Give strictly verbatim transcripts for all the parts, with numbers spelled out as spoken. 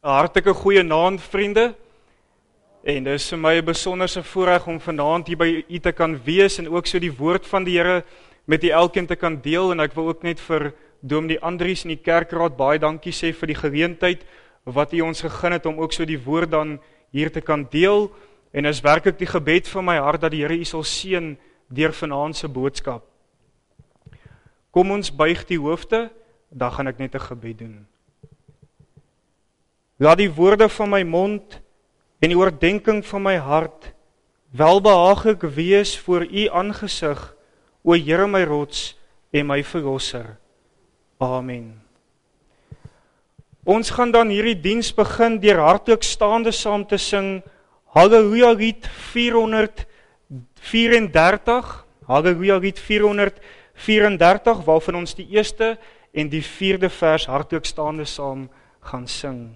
Hartlike goeie naand, vriende. En dis vir my 'n besonderse voorreg om vanaand hier by u te kan wees en ook so die woord van die Here met u elkeen te kan deel. En ek wil ook net vir Dominee Andries en die kerkraad baie dankie sê vir die geleentheid wat u ons gegee het om ook so die woord dan hier te kan deel. En is werklik die gebed van my hart dat die Here u sal seën deur vanaand se boodskap. Kom ons buig die hoofde, dan gaan ek net 'n gebed doen. Laat die woorde van my mond en die oordeenking van my hart welbehaaglik wees voor u aangesig, o Here my rots en my verlosser. Amen. Ons gaan dan hierdie diens begin deur hartlik staande saam te sing Halleluja lied vierhonderd vierendertig, Halleluja lied vierhonderd vierendertig, waarvan ons die eerste en die vierde vers hartlik staande saam gaan sing.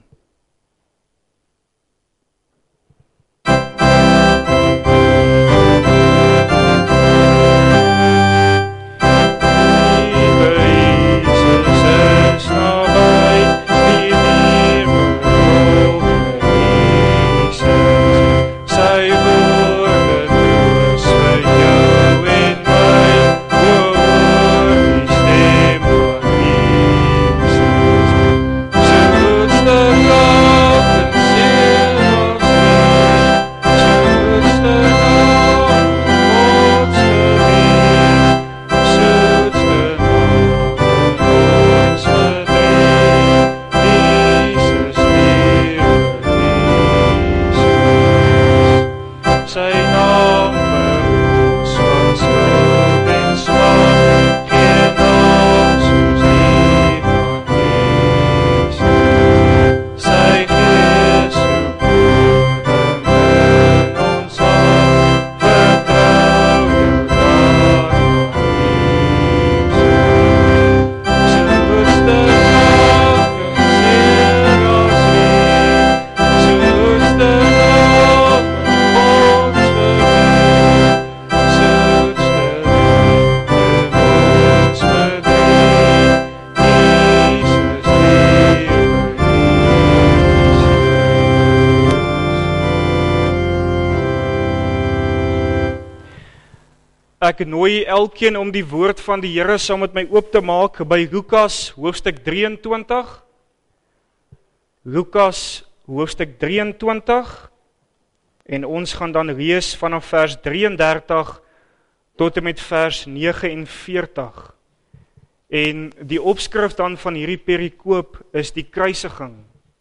Ek nooi elkeen om die woord van die Here saam met my oop te maak by Lukas hoofstuk drieëntwintig. Lukas hoofstuk drieëntwintig en ons gaan dan lees vanaf vers drieëndertig tot en met vers negenenveertig. En die opskrif dan van hierdie perikoop is die kruisiging.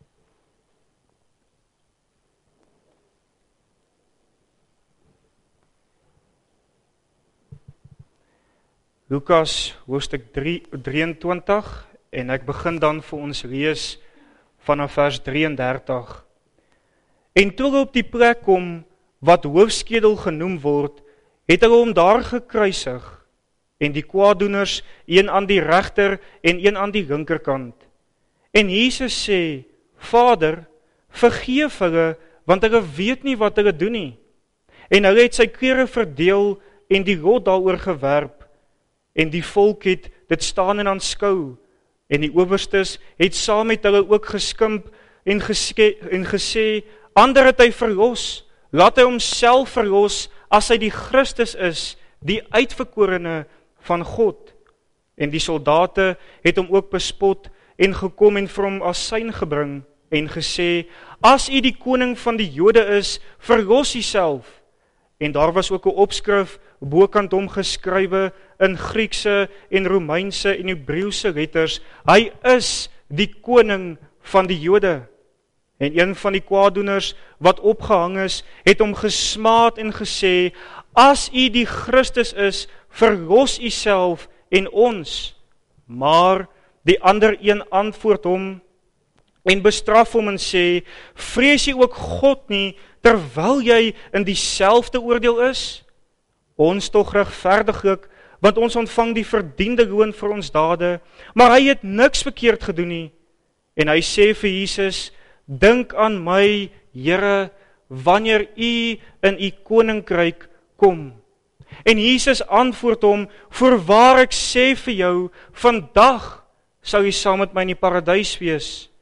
Lukas hoofstuk drieëntwintig en ek begin dan vir ons lees vanaf vers drieëndertig. En toe hulle op die plek kom wat hoofskedel genoem word, het hulle hom daar gekruisig en die kwaaddoeners een aan die regter en een aan die linkerkant. En Jesus sê, Vader, vergeef hulle, want hulle weet nie wat hulle doen nie. En hulle het sy klere verdeel en die lot daaroor gewerp. En die volk het dit staan en aanskou, en die owerstes het saam met hulle ook geskimp en, geske, en gesê, ander het hy verlos, laat hy homself verlos, as hy die Christus is, die uitverkorene van God. En die soldate het hom ook bespot, en gekom en vir hom asyn gebring, en gesê, as u die koning van die Jode is, verlos u self. En daar was ook 'n opskrif bokant hom geskrywe in Griekse en Romeinse en Hebreëse letters. Hy is die koning van die Jode. En een van die kwaaddoeners wat opgehang is, het hom gesmaad en gesê, as u die Christus is, verlos u self en ons. Maar die ander een antwoord hom en bestraf hom en sê, vrees jy ook God nie, terwyl jy in dieselfde oordeel is? Ons tog regverdiglik, want ons ontvang die verdiende loon vir ons dade, maar hy het niks verkeerd gedoen nie. En hy sê vir Jesus, dink aan my, Here, wanneer u in u koninkryk kom. En Jesus antwoord hom, voorwaar ek sê vir jou, vandag sal jy saam met my in die paradys wees.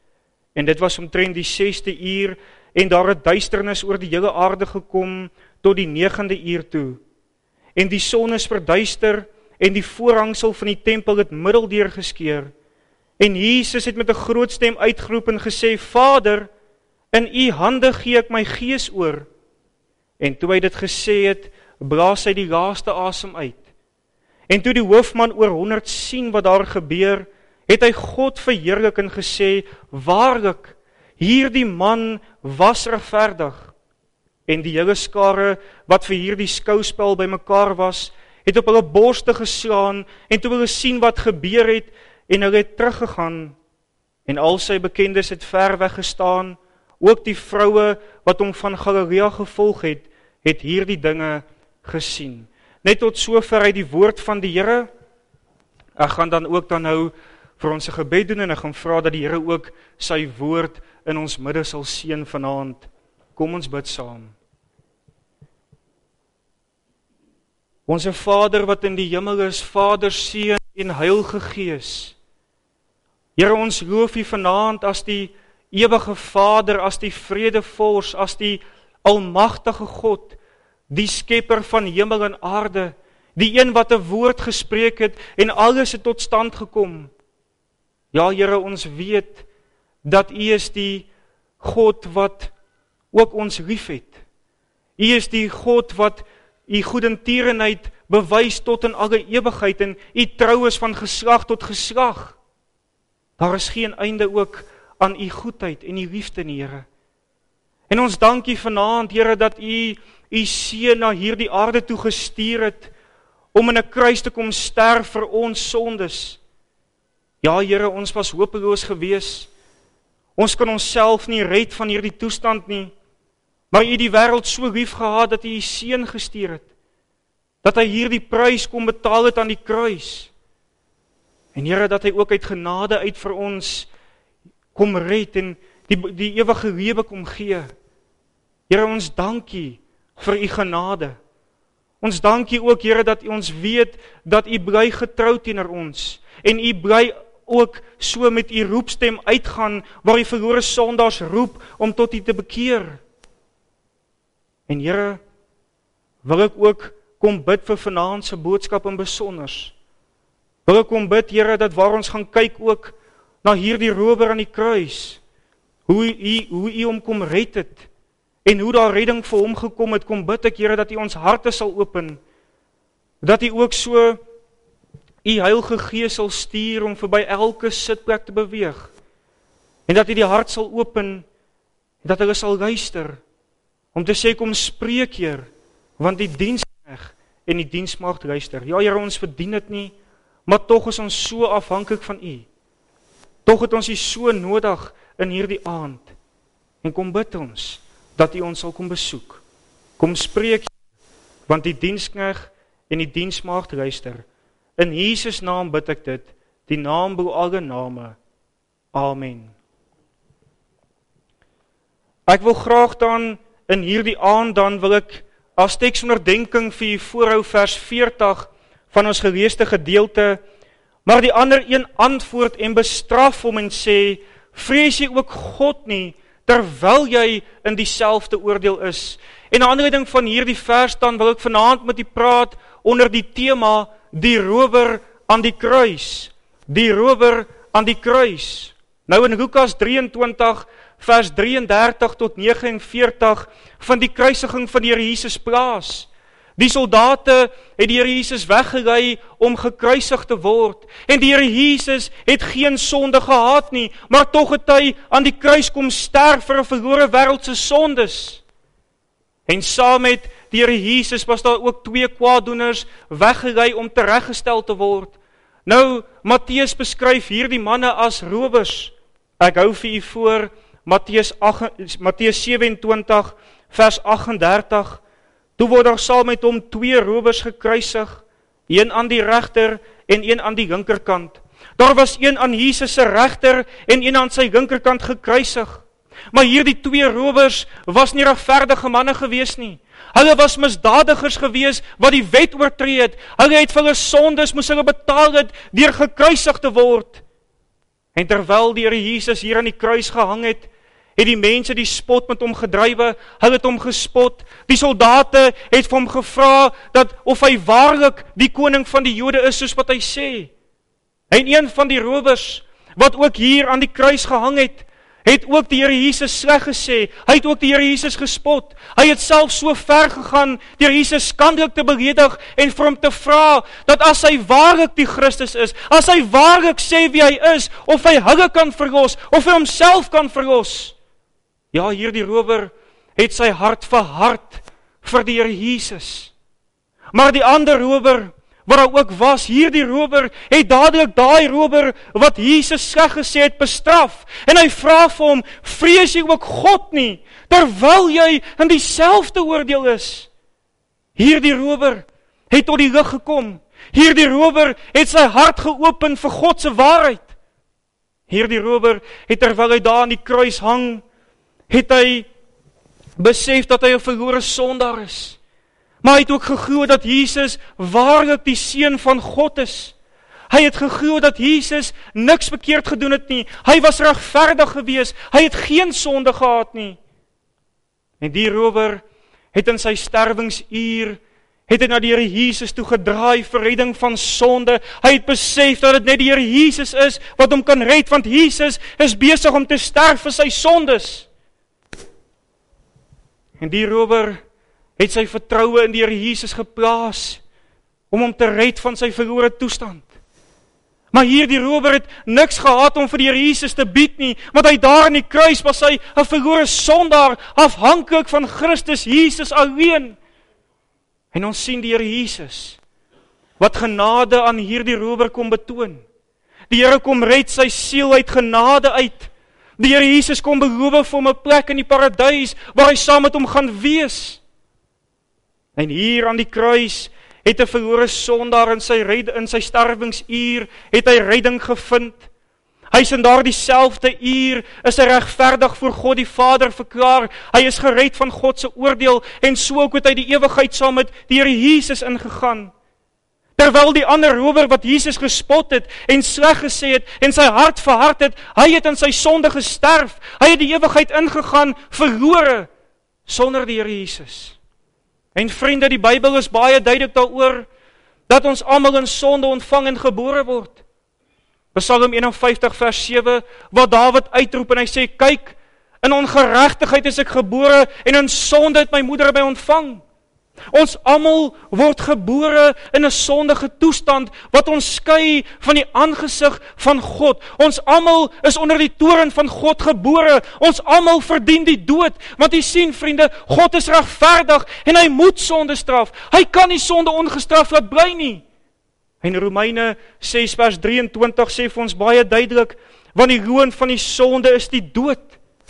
En dit was omtrent die sesde uur, en daar het duisternis oor die hele aarde gekom, tot die negende uur toe. En die son is verduister, en die voorhangsel van die tempel het middeldeur geskeur. En Jesus het met 'n groot stem uitgeroep en gesê, Vader, in u hande gee ek my gees oor. En toe hy dit gesê het, blaas hy die laaste asem uit. En toe die hoofman oor honderd sien wat daar gebeur, het hy God verheerlik en gesê, waarlik, hierdie man was regverdig. En die hele skare wat vir hierdie skouspel bymekaar was, het op hulle borste geslaan, en toe hulle sien wat gebeur het, en hulle het teruggegaan. En al sy bekendes het ver weg gestaan, ook die vroue wat hom van Galilea gevolg het, het hierdie dinge gesien. Net tot sover uit die woord van die Here. Ek gaan dan ook dan nou vir ons 'n gebed doen, en ek gaan vra dat die Here ook sy woord in ons midde sal seën vanaand. Kom ons bid saam. Onse Vader wat in die hemel is, Vader, Seun en Heilige Gees. Here, ons loof U vanaand as die ewige Vader, as die vredevors, as die almagtige God, die skepper van hemel en aarde, die een wat 'n woord gespreek het en alles het tot stand gekom. Ja, Here, ons weet dat U is die God wat ook ons liefhet. U is die God wat U goedertierenheid bewys tot in alle ewigheid, en U trou is van geslag tot geslag. Daar is geen einde ook aan U goedheid en U liefde, Here. En ons dank U vanaand, Here, dat U U seun na hierdie aarde toe gestuur het, om in 'n kruis te kom sterf vir ons sondes. Ja, Here, ons was hopeloos gewees. Ons kan onsself nie red van hierdie toestand nie, maar U die wêreld so lief gehad dat U U seun gestuur het, dat hy hierdie prys kom betaal het aan die kruis. En Here, dat hy ook uit genade uit vir ons kom red en die, die ewige lewe kom gee. Here, ons dank U vir U genade. Ons dank U ook, Here, dat U ons weet dat U bly getrou teenoor ons, en U bly ook so met U roepstem uitgaan, waar U verlore sondaars roep om tot U te bekeer. En Here, wil ek ook kom bid vir vanaand se boodskap in besonders. Wil ek kom bid, Here, dat waar ons gaan kyk ook na hierdie rower aan die kruis, hoe U hoe U hom kom red het, en hoe daar redding vir hom gekom het, kom bid ek, Here, dat U ons harte sal open, dat U ook so U Heilige Gees sal stuur om verby elke sitplek te beweeg, en dat U die hart sal open, en dat hulle sal luister, om te sê, kom spreek, Heer, want die diensknegt en die diensmaagd luister. Ja, Here, ons verdien dit nie, maar tog is ons so afhanklik van U. Tog het ons U so nodig in hierdie aand, en kom bid ons, dat U ons sal kom besoek. Kom spreek, want die diensknegt en die diensmaagd luister. In Jesus naam bid ek dit, die naam bo alle name. Amen. Ek wil graag dan in hierdie aand dan wil ek as teksonderdenking vir U voorhou vers veertig van ons geleesde gedeelte, maar die ander een antwoord en bestraf hom en sê, vrees jy ook God nie, terwyl jy in dieselfde oordeel is. En 'n aanleiding van hierdie vers dan wil ek vanaand met U praat onder die tema die rower aan die kruis. Die rower aan die kruis. Nou in Lukas drieëntwintig vers drieëndertig tot negenenveertig van die kruisiging van die Here Jesus plaas. Die soldate het die Here Jesus weggelei om gekruisig te word. En die Here Jesus het geen sonde gehad nie, maar tog het hy aan die kruis kom sterf vir 'n verlore wêreld se sondes. En saam met die Here Jesus was daar ook twee kwaaddoeners weggelei om tereggestel te word. Nou, Matteus beskryf hierdie manne as rowers. Ek hou vir u voor Matteus Matteus sewentwintig vers agt en dertig. Toe word daar saam met hom twee rowers gekruisig, een aan die regter en een aan die linkerkant. Daar was een aan Jesus se regter en een aan sy linkerkant gekruisig. Maar hierdie twee rowers was nie regverdige manne gewees nie. Hulle was misdadigers gewees wat die wet oortree het. Hulle het vir hulle sondes moes hulle betaal het deur gekruisig te word. En terwyl die Here Jesus hier aan die kruis gehang het, het die mense die spot met hom gedrywe, hulle het hom gespot, die soldate het vir hom gevra, dat of hy waarlik die koning van die Jode is, soos wat hy sê. En een van die rowers, wat ook hier aan die kruis gehang het, het ook die Here Jesus sleg gesê, hy het ook die Here Jesus gespot, hy het self so ver gegaan, die Here Jesus skandelik te beledig, en vir hom te vra, dat as hy waarlik die Christus is, as hy waarlik sê wie hy is, of hy hulle kan verlos, of hy homself kan verlos. Ja, hier die rower het sy hart verhard vir die Here Jesus. Maar die ander rower, wat daar ook was, hier die rower, het dadelik daai rower, wat Jesus sleg gesê het, bestraf. En hy vra vir hom, vrees jy ook God nie, terwyl jy in dieselfde oordeel is. Hier die rower het tot die lig gekom. Hier die rower het sy hart geopen vir God se waarheid. Hier die rower het terwyl hy daar aan die kruis hang, het hy besef dat hy 'n verlore sondaar is. Maar hy het ook geglo dat Jesus waarlik die Seun van God is. Hy het geglo dat Jesus niks verkeerd gedoen het nie. Hy was regverdig gewees. Hy het geen sonde gehad nie. En die rower het in sy sterwingsuur, het hy na die Here Jesus toe gedraai vir redding van sonde. Hy het besef dat dit net die Here Jesus is wat hom kan red, want Jesus is besig om te sterf vir sy sondes. En die rower het sy vertroue in die Here Jesus geplaas om hom te red van sy verlore toestand. Maar hier die rower het niks gehad om vir die Here Jesus te bied nie, want hy daar in die kruis was hy 'n verlore sondaar, afhanklik van Christus Jesus alleen. En ons sien die Here Jesus, wat genade aan hierdie rower kom betoon. Die Here kom red sy siel uit genade uit. Die Here Jesus kom beloof vir hom 'n plek in die paradys, waar hy saam met hom gaan wees. En hier aan die kruis het 'n verlore sondaar in sy red, in sy sterwingsuur, het hy redding gevind. Hy is in daardie selfde uur, is hy regverdig voor God die Vader verklaar. Hy is gered van God se oordeel, en so ook het hy die ewigheid saam met die Here Jesus ingegaan. Terwyl die ander rower wat Jesus gespot het, en sleg gesê het, en sy hart verhard het, hy het in sy sonde gesterf, hy het die ewigheid ingegaan, verlore, sonder die Here Jesus. En vriende, die Bybel is baie duidelik daaroor, dat ons almal in sonde ontvang en gebore word. Psalm een en vyftig vers sewe, waar Dawid uitroep en hy sê, kyk, in ongeregtigheid is ek gebore, en in sonde het my moeder my ontvang. Ons almal word gebore in 'n sondige toestand, wat ons skei van die aangesig van God. Ons almal is onder die toorn van God gebore. Ons almal verdien die dood, want jy sien vriende, God is regverdig, en hy moet sonde straf. Hy kan nie sonde ongestraf laat bly nie. En Romeine ses vers drieëntwintig sê vir ons baie duidelik, want die loon van die sonde is die dood,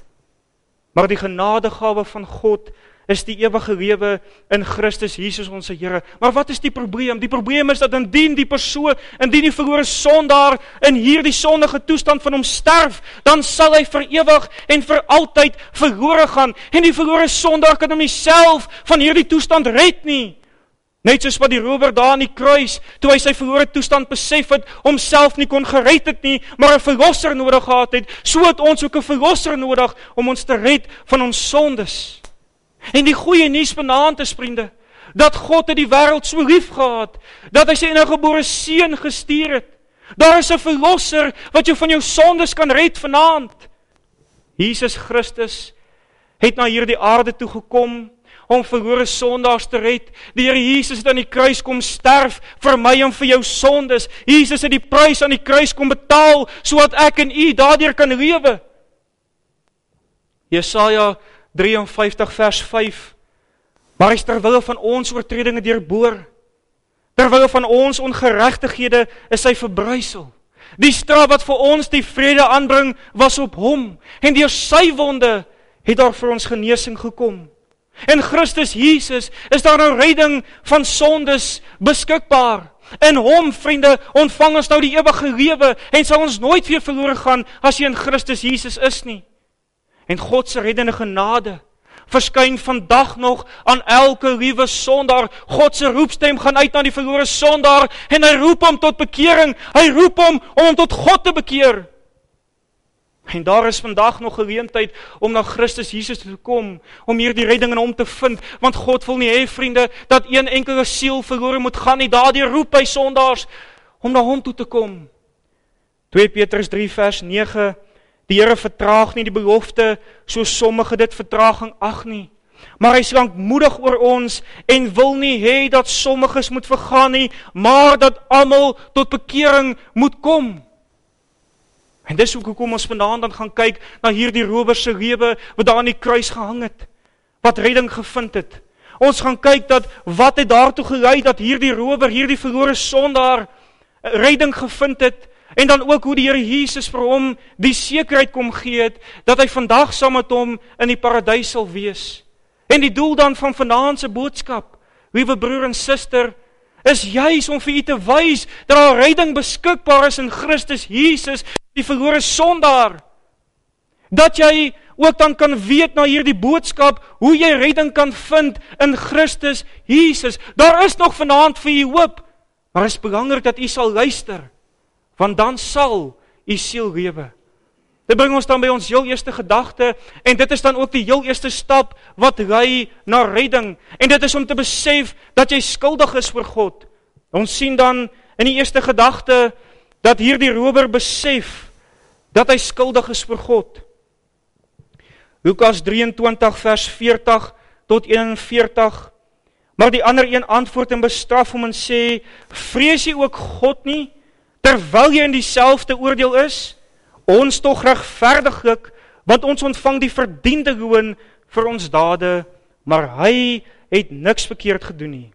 maar die genadegawe van God is die ewige lewe in Christus Jesus ons Here. Maar wat is die probleem? Die probleem is dat indien die persoon, indien die verlore sondaar in hierdie sondige toestand van hom sterf, dan sal hy vir ewig en vir altyd verlore gaan. En die verlore sondaar kan hom nie self van hierdie toestand red nie. Net soos wat die rower daar aan die kruis, toe hy sy verlore toestand besef het, homself nie kon gered het nie, maar 'n verlosser nodig gehad het, so het ons ook 'n verlosser nodig om ons te red van ons sondes. En die goeie nuus vanaand is, vriende, dat God het die wêreld so lief gehad, dat hy sy eniggebore seun gestuur het. Daar is 'n verlosser wat jou van jou sondes kan red vanaand. Jesus Christus het na hierdie aarde toe gekom om verlore sondaars te red. Die Here Jesus het aan die kruis kom sterf vir my en vir jou sondes. Jesus het die prys aan die kruis kom betaal, sodat ek en u daardeur kan lewe. Jesaja drie en vyftig vers vyf, maar hy is terwille van ons oortredinge deurboor, terwille van ons ongeregtighede is hy verbrysel. Die straf wat vir ons die vrede aanbring, was op hom, en deur sy wonde het daar vir ons genesing gekom. In Christus Jesus is daar nou redding van sondes beskikbaar. In hom, vriende, ontvang ons nou die ewige lewe, en sal ons nooit weer verlore gaan, as jy in Christus Jesus is nie. En God se reddende genade verskyn vandag nog aan elke liewe sondaar. God se roepstem gaan uit na die verlore sondaar, en hy roep hom tot bekering. Hy roep hom om hom tot God te bekeer. En daar is vandag nog geleentheid om na Christus Jesus te kom, om hier die redding in hom te vind, want God wil nie hê, vriende, dat een enkele siel verlore moet gaan nie. Daardie roep hy sondaars om na hom toe te kom. twee Petrus drie vers nege, die Here vertraag nie die belofte, so sommige dit vertraging ag nie, maar hy is lankmoedig oor ons, en wil nie hê dat sommiges moet vergaan nie, maar dat almal tot bekering moet kom. En dis ook hoekom ons vandaan dan gaan kyk na hierdie rower se lewe, wat daar aan die kruis gehang het, wat redding gevind het. Ons gaan kyk dat, wat het daartoe gelei, dat hierdie rower, hierdie verlore sondaar, redding gevind het, en dan ook hoe die Here Jesus vir hom die sekerheid kom gee het, dat hy vandag saam met hom in die paradys sal wees. En die doel dan van vanaand se boodskap, liewe broer en suster, is juis om vir u te wys, dat daar redding beskikbaar is in Christus Jesus, die verlore sondaar. Dat jy ook dan kan weet na hierdie boodskap, hoe jy redding kan vind in Christus Jesus. Daar is nog vanaand vir u hoop, maar het is belangrik dat u sal luister, want dan sal u siel lewe. Dit bring ons dan by ons heel eerste gedagte, en dit is dan ook die heel eerste stap, wat lei na redding, en dit is om te besef, dat jy skuldig is voor God. Ons sien dan in die eerste gedagte, dat hierdie rower besef, dat hy skuldig is voor God. Lukas drieëntwintig vers veertig tot eenenveertig, maar die ander een antwoord en bestraf hom en sê, vrees jy ook God nie, terwyl jy in dieselfde oordeel is? Ons tog regverdiglik, want ons ontvang die verdiende loon vir ons dade, maar hy het niks verkeerd gedoen nie.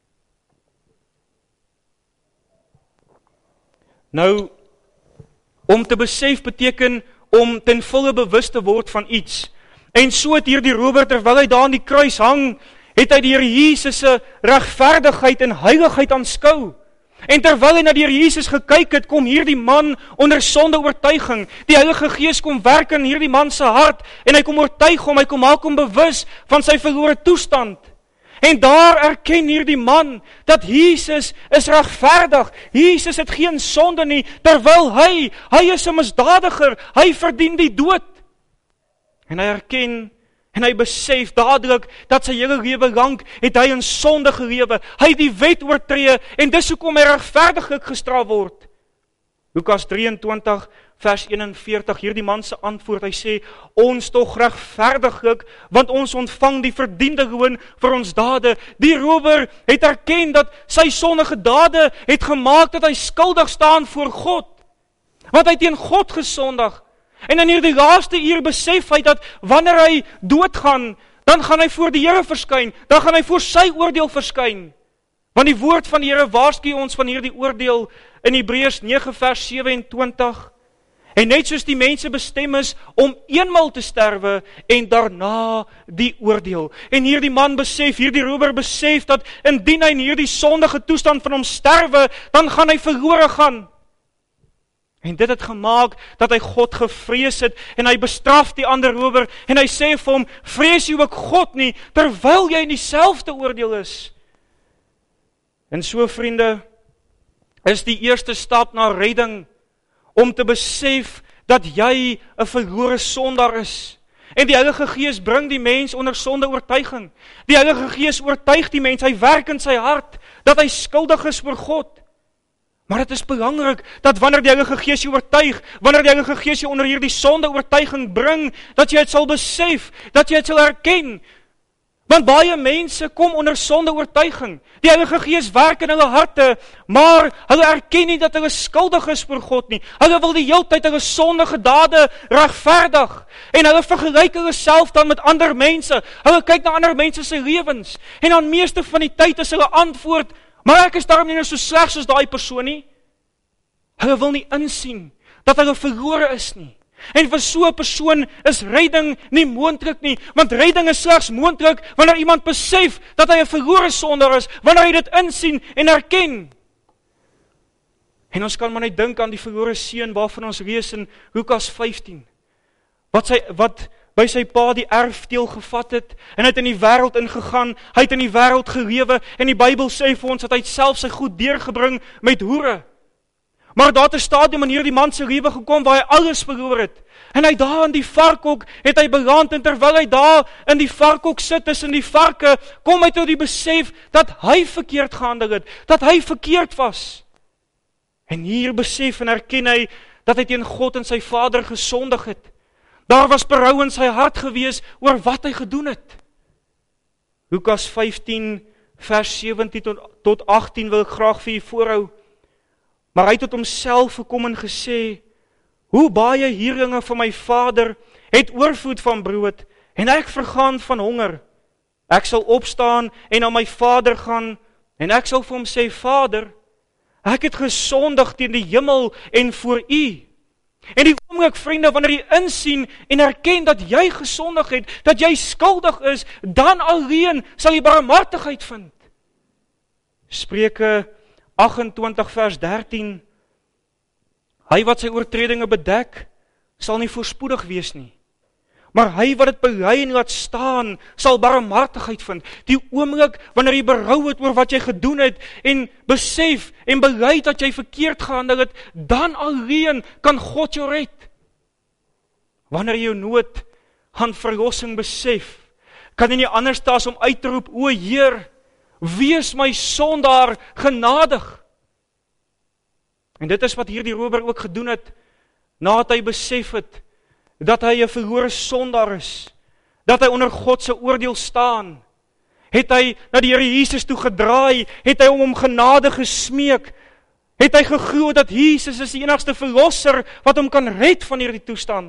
Nou, om te besef beteken om ten volle bewus te word van iets. En so het hier die rower, terwyl hy daar aan die kruis hang, het hy die Here Jesus se regverdigheid en heiligheid aanskou. En terwyl hy na die Here Jesus gekyk het, kom hierdie man onder sonde oortuiging. Die Heilige Gees kom werk in hierdie man se hart, en hy kom oortuig hom, hy kom maak hom bewus van sy verlore toestand. En daar erken hierdie man, dat Jesus is regverdig, Jesus het geen sonde nie, terwyl hy, hy is 'n misdadiger, hy verdien die dood. En hy erken, en hy besef dadelik, dat sy hele lewe lank, het hy in sonde gelewe, hy het die wet oortree, en dis hoekom hy regverdiglik gestraf word. Lukas drieëntwintig vers eenenveertig, hierdie man se antwoord, hy sê, ons tog regverdiglik, want ons ontvang die verdiende loon vir ons dade. Die rower het erken dat sy sondige dade het gemaak dat hy skuldig staan voor God, want hy het teen God gesondig. En in hierdie laaste uur besef hy dat wanneer hy doodgaan, dan gaan hy voor die Here verskyn, dan gaan hy voor sy oordeel verskyn. Want die woord van die Here waarsku ons van hierdie oordeel in Hebreërs nege vers sewe-en-twintig. En net soos die mense bestem is om eenmal te sterwe en daarna die oordeel. En hierdie man besef, hierdie rower besef dat indien hy in hierdie sondige toestand van hom sterwe, dan gaan hy verlore gaan. En dit het gemaak dat hy God gevrees het, en hy bestraf die ander rower, en hy sê vir hom, vrees jy ook God nie, terwyl jy in dieselfde oordeel is. En so, vriende, is die eerste stap na redding, om te besef dat jy 'n verlore sondaar is. En die Heilige Gees bring die mens onder sonde oortuiging. Die Heilige Gees oortuig die mens, hy werk in sy hart, dat hy skuldig is voor God. Maar het is belangrik, dat wanneer die Heilige Gees jou oortuig, wanneer die Heilige Gees jou onder hierdie sonde oortuiging bring, dat jy het sal besef, dat jy het sal herken. Want baie mense kom onder sonde oortuiging. Die Heilige Gees werk in hulle harte, maar hulle erken nie dat hulle skuldig is voor God nie. Hulle wil die hele tyd hulle sondige dade regverdig. En hulle vergelyk hulle self dan met ander mense. Hulle kyk na ander mense se lewens. En dan meeste van die tyd is hulle antwoord, maar ek is daarom nie so sleg soos daai persoon nie. Hulle wil nie insien dat hulle verlore is nie. En vir so 'n persoon is redding nie moontlik nie, want redding is slegs moontlik wanneer iemand besef dat hy 'n verlore sondaar is, wanneer hy dit insien en erken. En ons kan maar net dink aan die verlore seun waarvan ons lees in Lukas vyftien, wat sy wat by sy pa die erfdeel gevat het, en hy het in die wêreld ingegaan, hy het in die wêreld gelewe, en die Bybel sê vir ons dat hy self sy goed deurgebring met hoere. Maar daar het 'n stadium in hierdie man se lewe gekom waar hy alles verloor het. En hy daar in die varkhok het hy beland, en terwyl hy daar in die varkhok sit tussen die varke, kom hy tot die besef dat hy verkeerd gehandel het, dat hy verkeerd was. En hier besef en erken hy dat hy teen God en sy Vader gesondig het. Daar was berou in sy hart gewees oor wat hy gedoen het. Lukas vyftien vers sewentien tot agttien wil ek graag vir u voorhou. Maar hy het tot homself gekom en gesê, hoe baie huurlinge van my vader het oorvloed van brood, en ek vergaan van honger. Ek sal opstaan en na my vader gaan, en ek sal vir hom sê, Vader, ek het gesondig teen die hemel en voor u. En die oomblik, vriende, wanneer jy insien en erken dat jy gesondig het, dat jy skuldig is, dan alleen sal jy barmhartigheid vind. Spreuke agt-en-twintig vers dertien, hy wat sy oortredinge bedek, sal nie voorspoedig wees nie. Maar hy wat dit bely en laat staan, sal barmhartigheid vind. Die oomblik wanneer jy berou het oor wat jy gedoen het, en besef en bely dat jy verkeerd gehandel het, dan alleen kan God jou red. Wanneer jy jou nood aan verlossing besef, kan jy nie anders as om uit te roep, o Heer, wees my sondaar genadig. En dit is wat hierdie rower ook gedoen het, nadat hy besef het, dat hy 'n verlore sondaar is, dat hy onder God se oordeel staan, het hy na die Here Jesus toe gedraai, het hy om hom genade gesmeek, het hy geglo dat Jesus is die enigste verlosser wat hom kan red van hierdie toestand.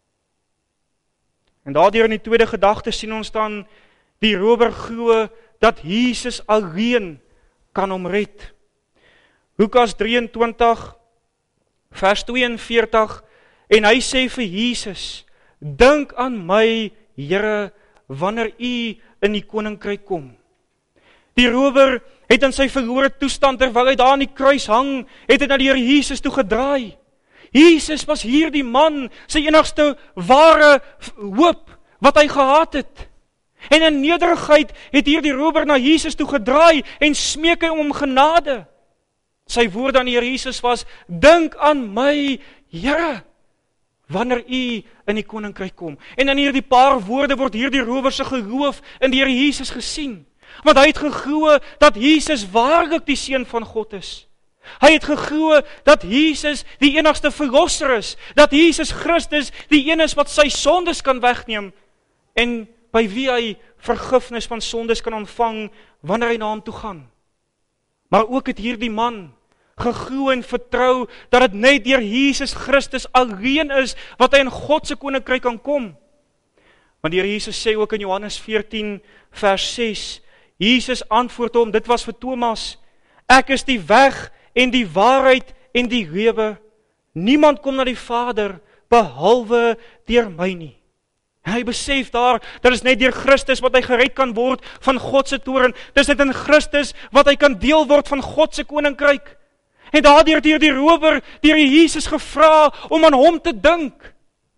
En daardeur in die tweede gedagte sien ons dan die rower glo dat Jesus alleen kan hom red. Lukas drieëntwintig vers tweeënveertig, en hy sê vir Jesus, dink aan my, Here, wanneer u in die koninkryk kom. Die rower het in sy verlore toestand, terwyl hy daar aan die kruis hang, het hy na die Here Jesus toe gedraai. Jesus was hier die man, sy enigste ware hoop, wat hy gehad het. En in nederigheid het hier die rower na Jesus toe gedraai, en smeek hy om genade. Sy woord aan die Here Jesus was, dink aan my, Here, wanneer u in die koninkryk kom. En in hierdie paar woorde word hierdie rower se geloof in die Here Jesus gesien. Want hy het geglo dat Jesus waarlik die Seun van God is. Hy het geglo dat Jesus die enigste verlosser is, dat Jesus Christus die een is wat sy sondes kan wegneem, en by wie hy vergifnis van sondes kan ontvang, wanneer hy na hom toe gaan. Maar ook het hierdie man geglo en vertrou dat dit net deur Jesus Christus alleen is wat hy in God se koninkryk kan kom. Want die Here Jesus sê ook in Johannes veertien vers ses, Jesus antwoord hom, dit was vir Thomas, ek is die weg en die waarheid en die lewe. Niemand kom na die Vader behalwe deur my nie. En hy besef daar, dat is net deur Christus wat hy gered kan word van God se toorn. Dis net in Christus wat hy kan deel word van God se koninkryk. En daardeur deur die rower, deur Jesus gevra om aan hom te dink.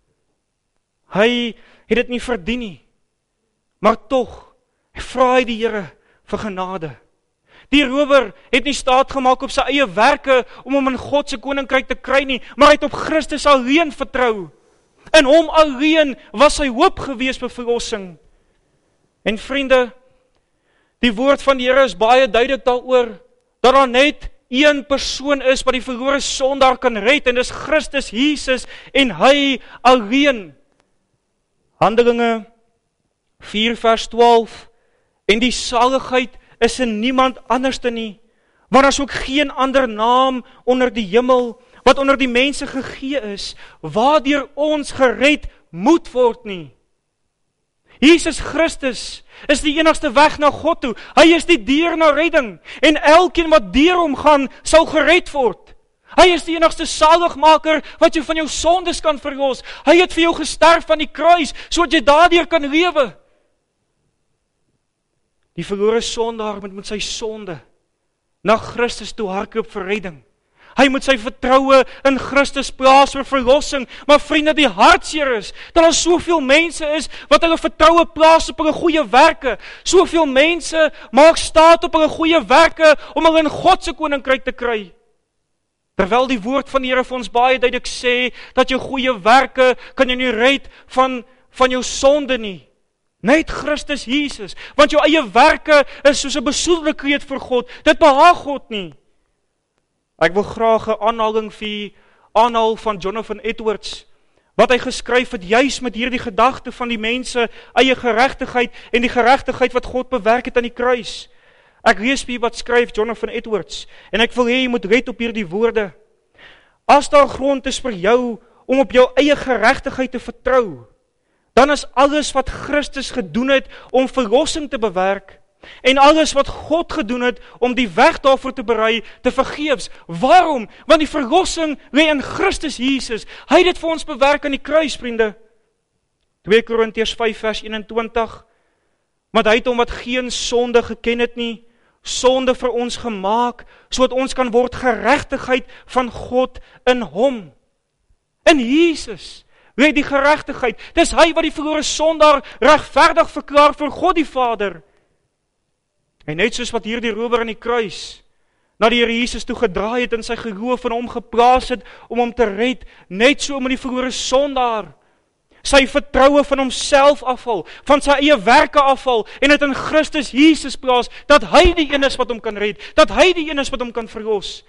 Hy het dit nie verdien nie, maar tog vra hy die Here vir genade. Die rower het nie staat gemaak op sy eie werke om hom in God se koninkryk te kry nie, maar hy het op Christus alleen vertrou. In hom alleen was sy hoop gewees vir verlossing. En vriende, die woord van die Here is baie duidelik daaroor, dat daar net een persoon is wat die verlore sondaar kan red, en dis Christus Jesus, en hy alleen. Handelinge vier vers twaalf, en die saligheid is in niemand anders te nie, want daar is ook geen ander naam onder die hemel, wat onder die mense gegee is, waardeur ons gered moet word nie. Jesus Christus is die enigste weg na God toe. Hy is die deur na redding, en elkeen wat deur hom gaan, sal gered word. Hy is die enigste saligmaker wat jou van jou sondes kan verlos. Hy het vir jou gesterf aan die kruis, sodat jy daardeur kan lewe. Die verlore sondaar moet met sy sonde na Christus toe hardloop vir redding. Hy moet sy vertroue in Christus plaas vir verlossing. Maar vriende, die hartseer is, dat daar soveel mense is, wat hulle vertroue plaas op hulle goeie werke. Soveel mense maak staat op hulle goeie werke, om hulle in God se koninkryk te kry. Terwyl die woord van die Here vir ons baie duidelik sê, dat jou goeie werke kan jou nie red van, van jou sonde nie. Net Christus Jesus, want jou eie werke is soos 'n besoedelde kreet vir God, dit behaag God nie. Ek wil graag 'n aanhaling vir u aanhaal van Jonathan Edwards, wat hy geskryf het juis met hierdie gedagte van die mense eie geregtigheid en die geregtigheid wat God bewerk het aan die kruis. Ek lees vir wat skryf Jonathan Edwards, en ek wil hê jy moet let op hierdie woorde. As daar grond is vir jou om op jou eie geregtigheid te vertrou, dan is alles wat Christus gedoen het om verlossing te bewerk, en alles wat God gedoen het om die weg daarvoor te berei, te vergeefs. Waarom? Want die verlossing lê in Christus Jesus. Hy het dit vir ons bewerk aan die kruis, vriende. twee Korintiërs vyf vers eenentwintig. Want hy het hom wat geen sonde geken het nie, sonde vir ons gemaak, sodat ons kan word geregtigheid van God in hom. In Jesus lê die geregtigheid. Dis hy wat die verlore sondaar regverdig verklaar vir God die Vader. En net soos wat hierdie rower aan die kruis na die Here Jesus toe gedraai het en sy geloof in hom geplaas het om hom te red, net so met die verlore sondaar sy vertroue van homself afval, van sy eie werke afval en dit in Christus Jesus plaas, dat hy die een is wat hom kan red, dat hy die een is wat hom kan verlos.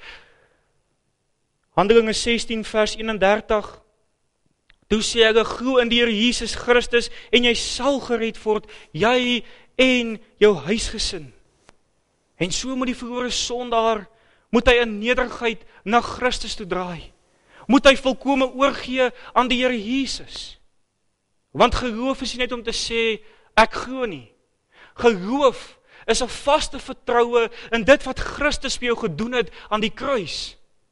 Handelinge sestien vers eenendertig. Toe sê hulle, glo in die Here Jesus Christus en jy sal gered word, jy en jou huisgesin. En so moet die verlore sondaar, moet hy in nederigheid na Christus toe draai. Moet hy volkome oorgee aan die Here Jesus. Want geloof is nie net om te sê, ek glo nie. Geloof is 'n vaste vertroue in dit wat Christus vir jou gedoen het aan die kruis.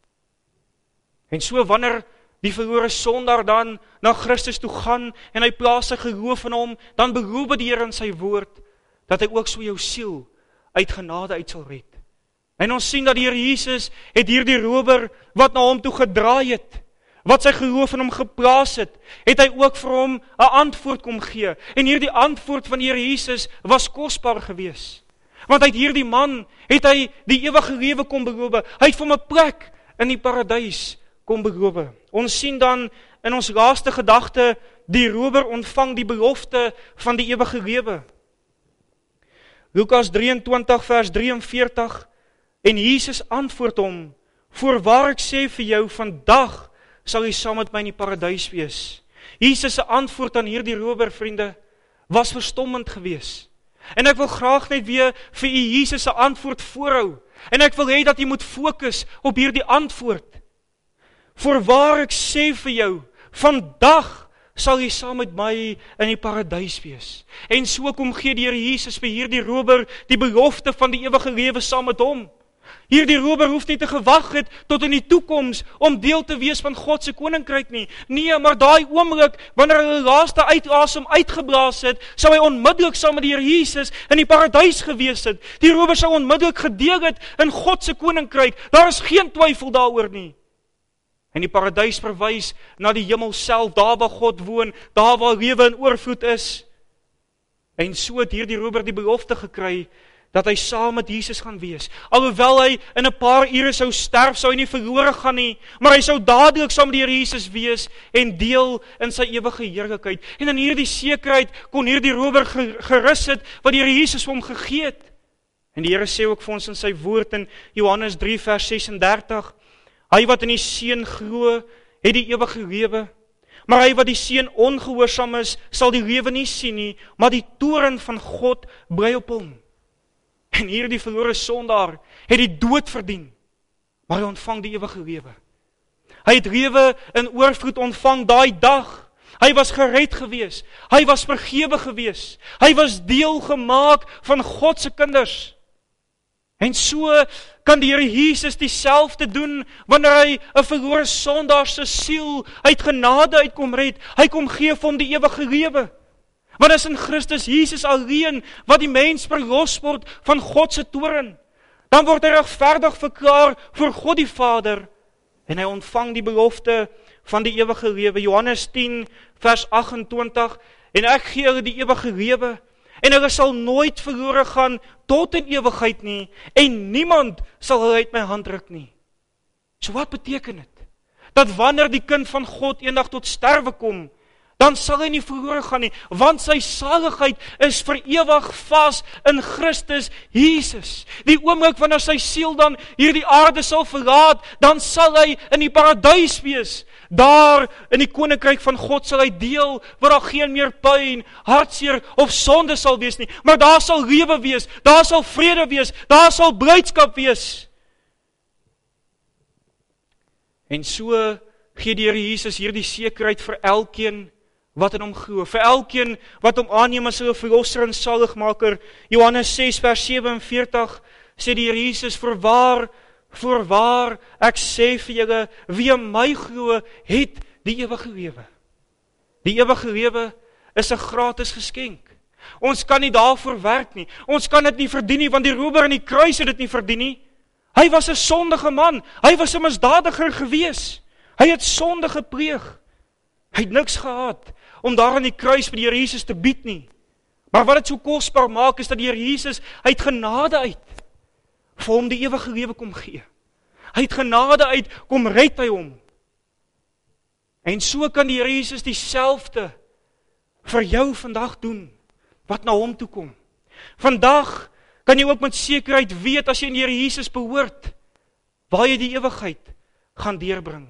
En so wanneer die verlore sondaar dan na Christus toe gaan en hy plaas sy geloof in hom, dan beloof die Here in sy woord dat hy ook so jou siel uit genade uit sal red. En ons sien dat die Here Jesus het hierdie rower wat na hom toe gedraai het, wat sy geloof in hom geplaas het, het hy ook vir hom 'n antwoord kom gee. En hierdie antwoord van die Here Jesus was kosbaar geweest. Want uit hierdie man het hy die ewige lewe kom beloof. Hy het vir hom 'n plek in die paradys kom beloof. Ons sien dan in ons laaste gedagte, die rower ontvang die belofte van die ewige lewe. Lukas drieëntwintig vers drieënveertig, en Jesus antwoord hom, voorwaar ek sê vir jou, vandag sal jy saam met my in die paradys wees. Jesus se antwoord aan hierdie rower, vriende, was verstommend geweest. En ek wil graag net weer vir u Jesus se antwoord voorhou. En ek wil hê dat jy moet fokus op hierdie antwoord. Voorwaar ek sê vir jou, vandag sal jy saam met my in die paradys wees. En so kom gee die Here Jesus vir hierdie rower die belofte van die ewige lewe saam met hom. Hierdie rower hoef nie te gewag het tot in die toekoms om deel te wees van God se koninkryk nie. Nee, maar daai oomblik wanneer hy die laaste uitasem uitgeblaas het, sou hy onmiddellik saam met die Here Jesus in die paradys gewees het. Die rower sou onmiddellik gedeel het in God se koninkryk. Daar is geen twyfel daaroor nie. En die paradys verwys na die hemel self, daar waar God woon, daar waar lewe in oorvloed is. En so het hierdie rower die belofte gekry dat hy saam met Jesus gaan wees. Alhoewel hy in 'n paar ure sou sterf, sou hy nie verlore gaan nie, maar hy sou dadelik saam met die Here Jesus wees en deel in sy ewige heerlikheid. En in hierdie sekerheid kon hierdie rower gerus het wat die Here Jesus vir hom gegee het. En die Here sê ook vir ons in sy woord in Johannes drie vers sesendertig, hy wat in die Seun glo, het die ewige lewe, maar hy wat die Seun ongehoorsaam is, sal die lewe nie sien nie, maar die toorn van God bly op hom. En hierdie verlore sondaar het die dood verdien, maar hy ontvang die ewige lewe. Hy het lewe in oorvloed ontvang daai dag. Hy was gered gewees. Hy was vergewe gewees. Hy was deel gemaak van God se kinders. En so kan die Here Jesus dieselfde doen wanneer hy 'n verlore sondaar se siel uit genade uitkom red. Hy kom gee vir hom die ewige lewe. Want is in Christus Jesus alleen wat die mens verlos word van God se toorn. Dan word hy regverdig verklaar voor God die Vader en hy ontvang die belofte van die ewige lewe. Johannes tien vers agt-en-twintig, en ek gee hulle die ewige lewe en hulle sal nooit verlore gaan tot in ewigheid nie en niemand sal hulle uit my hand ruk nie. So wat beteken dit? Dat wanneer die kind van God eendag tot sterwe kom, dan sal hy nie verlore gaan nie, want sy saligheid is vir ewig vas in Christus Jesus. Die oomblik wanneer sy siel dan hierdie aarde sal verlaat, dan sal hy in die paradys wees. Daar in die koninkryk van God sal hy deel, waar daar geen meer pyn, hartseer of sonde sal wees nie, maar daar sal lewe wees, daar sal vrede wees, daar sal blydskap wees. En so gee die Here Jesus hierdie sekerheid vir elkeen wat in hom glo, vir elkeen wat hom aanneem as sy verlosser en saligmaker. Johannes ses vers sewenveertig sê die Here Jesus, voorwaar, voorwaar, ek sê vir julle, wie in my glo, het die ewige lewe. Die ewige lewe is 'n gratis geskenk. Ons kan nie daarvoor werk nie. Ons kan dit nie verdien nie, want die rower aan die kruis het dit nie verdien nie. Hy was 'n sondige man. Hy was 'n misdadiger gewees. Hy het sonde gepleeg. Hy het niks gehad om daar aan die kruis vir die Here Jesus te bied nie. Maar wat dit so kosbaar maak, is dat die Here Jesus uit genade uit vir hom die ewige lewe kom gee. Hy het genade uit kom red hy hom. En so kan die Here Jesus dieselfde vir jou vandag doen, wat na hom toe kom. Vandag kan jy ook met sekerheid weet, as jy in die Here Jesus behoort, waar jy die ewigheid gaan deurbring.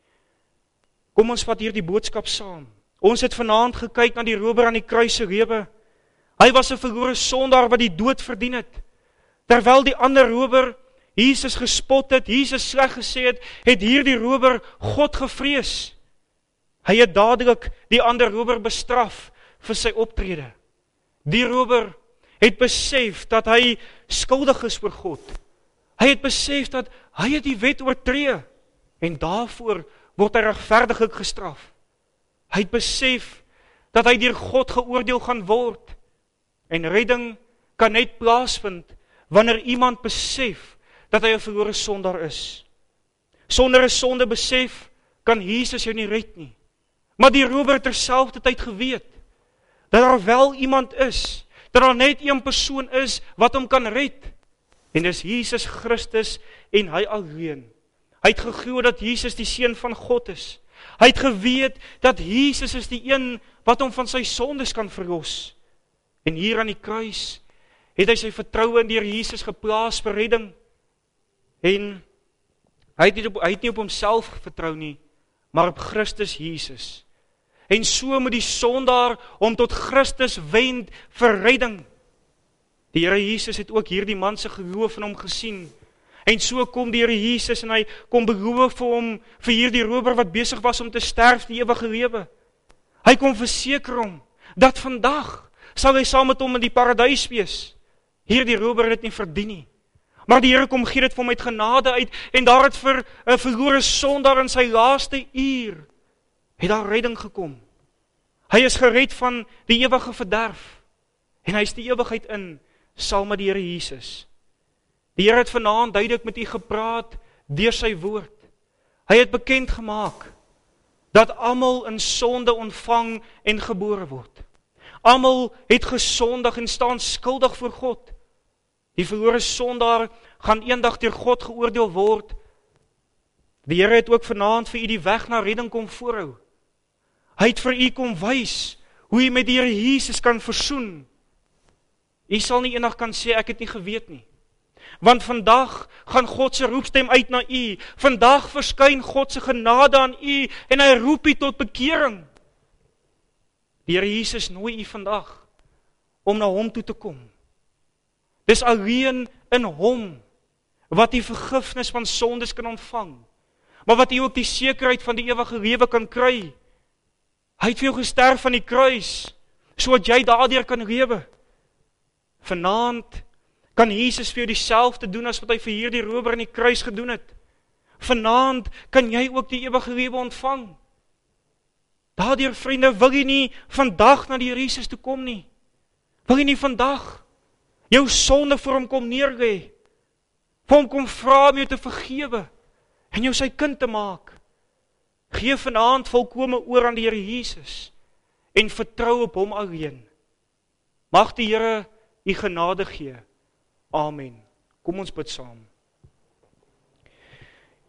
Kom ons vat hier die boodskap saam. Ons het vanaand gekyk na die rower aan die kruis se lewe. Hy was 'n verlore sondaar wat die dood verdien het. Terwyl die ander rower Jesus gespot het, Jesus sleg gesê het, het hierdie rower God gevrees. Hy het dadelik die ander rower bestraf vir sy optrede. Die rower het besef dat hy skuldig is voor God. Hy het besef dat hy het die wet oortree en daarvoor word hy regverdiglik gestraf. Hy het besef dat hy deur God geoordeel gaan word. En redding kan net plaasvind wanneer iemand besef dat hy 'n verlore sondaar is. Sonder 'n sonde besef kan Jesus jou nie red nie. Maar die rower terselfdertyd geweet dat daar wel iemand is, dat daar net een persoon is wat hom kan red. En dis Jesus Christus en hy alleen. Hy het geglo dat Jesus die seun van God is. Hy het geweet dat Jesus is die een wat hom van sy sondes kan verlos. En hier aan die kruis het hy sy vertroue in die Here Jesus geplaas vir redding. En hy het nie op, hy het nie op homself vertrou nie, maar op Christus Jesus. En so moet die sondaar hom tot Christus wend vir redding. Die Here Jesus het ook hierdie man se geloof in hom gesien. En so kom die Here Jesus en hy kom beloof vir hom, vir hierdie rower wat besig was om te sterf, die ewige lewe. Hy kom verseker hom, dat vandag sal hy saam met hom in die paradys wees. Hierdie rower het dit nie verdien nie. Maar die Here kom gee dit vir hom uit genade uit, en daar het vir 'n verlore sondaar in sy laaste uur, het daar redding gekom. Hy is gered van die ewige verderf, en hy is die ewigheid in, saam met die Here Jesus. Die Here het vanaand duidelik met u gepraat deur sy woord. Hy het bekend gemaak dat almal in sonde ontvang en gebore word. Almal het gesondig en staan skuldig voor God. Die verlore sondaar gaan eendag deur God geoordeel word. Die Here het ook vanaand vir u die weg na redding kom voorhou. Hy het vir u kom wys hoe u met die Here Jesus kan versoen. U sal nie eendag kan sê ek het nie geweet nie. Want vandag gaan God se roepstem uit na u. Vandag verskyn God se genade aan u en hy roep u tot bekering. Die Here Jesus nooi u vandag om na hom toe te kom. Dis alleen in hom wat u vergifnis van sondes kan ontvang, maar wat u ook die sekerheid van die ewige lewe kan kry. Hy het vir jou gesterf aan die kruis, sodat jy daardeur kan lewe. Vanaand kan Jesus vir jou dieselfde doen as wat hy vir hierdie rower aan die kruis gedoen het. Vanaand kan jy ook die ewige lewe ontvang. Daardeur, vriende, wil jy nie vandag na die Here Jesus toe kom nie. Wil jy nie vandag jou sonde voor hom kom neerlê, vir hom kom vra om jou te vergewe en jou sy kind te maak. Gee vanaand volkome oor aan die Here Jesus en vertrou op hom alleen. Mag die Here u genade gee. Amen. Kom ons bid saam.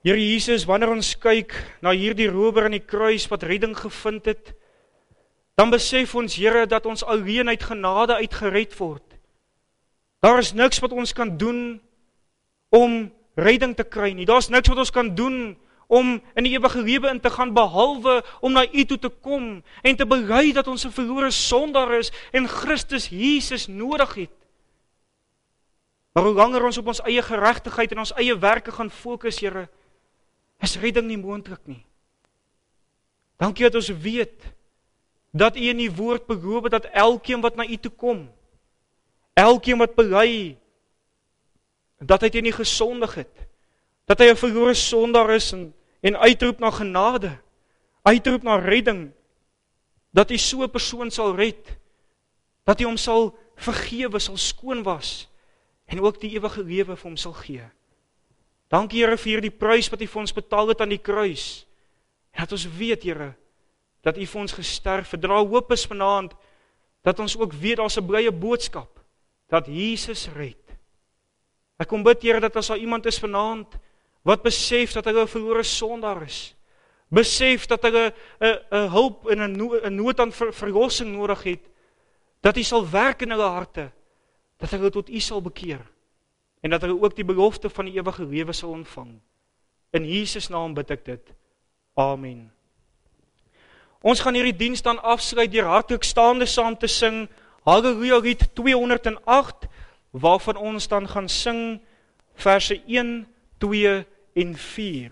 Here Jesus, wanneer ons kyk na hierdie rower aan die kruis wat redding gevind het, dan besef ons, Here, dat ons alleen uit genade uitgered word. Daar is niks wat ons kan doen om redding te kry nie. Daar is niks wat ons kan doen om in die ewige lewe in te gaan, behalwe om na U toe te kom en te bely dat ons 'n verlore sondaar is en Christus Jesus nodig het. Maar hoe langer ons op ons eie geregtigheid en ons eie werke gaan fokus, Here, is redding nie moontlik nie. Dankie dat ons weet dat U in die woord beloof het dat elkeen wat na U toe kom, elkeen wat bely dat hy teen nie gesondig het, dat hy 'n verlore sondaar is en, en uitroep na genade, uitroep na redding, dat U so 'n persoon sal red, dat U hom sal vergewe, sal skoon was, en ook die ewige lewe vir hom sal gee. Dankie, Here, vir die prys wat U vir ons betaal het aan die kruis, en dat ons weet, Here, dat U vir ons gesterf het. Dra hoop is vanaand, dat ons ook weet, daar's 'n blye boodskap, dat Jesus red. Ek kom bid, Here, dat as daar iemand is vanaand, wat besef dat hulle 'n verlore sondaar is, besef dat hulle 'n hulp en 'n nood aan ver, verlossing nodig het, dat U sal werk in hulle harte, dat hulle tot U sal bekeer, en dat hulle ook die belofte van die ewige lewe sal ontvang. In Jesus naam bid ek dit. Amen. Ons gaan hierdie diens dan afsluit deur hartlik staande saam te sing Halleluja lied tweehonderd en agt, waarvan ons dan gaan sing verse een, twee en vier.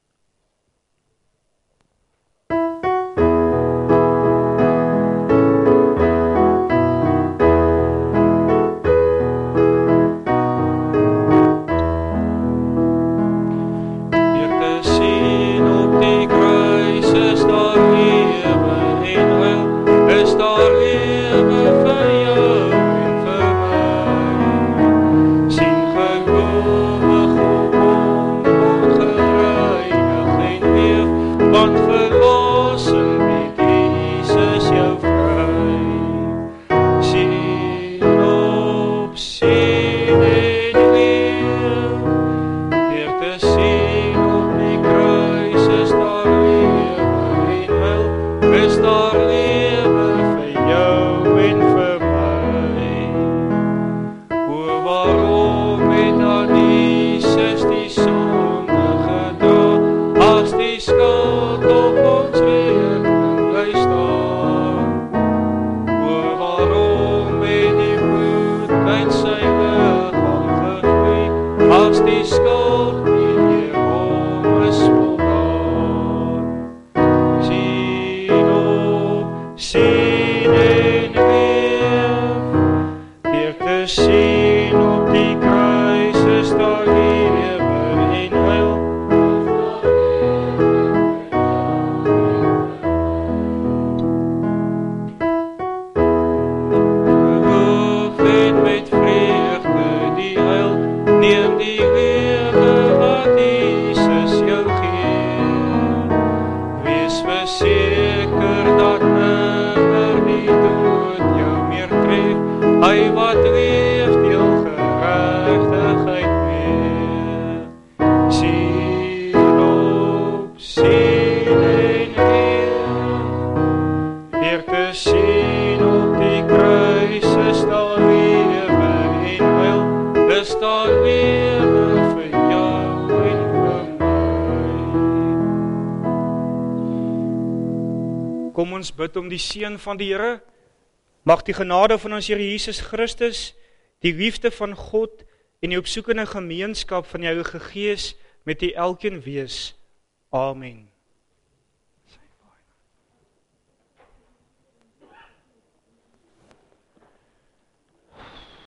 Kom ons bid om die seën van die Here. Mag die genade van ons Here Jesus Christus, die liefde van God en die opsoekende gemeenskap van die Heilige Gees met u elkeen wees. Amen.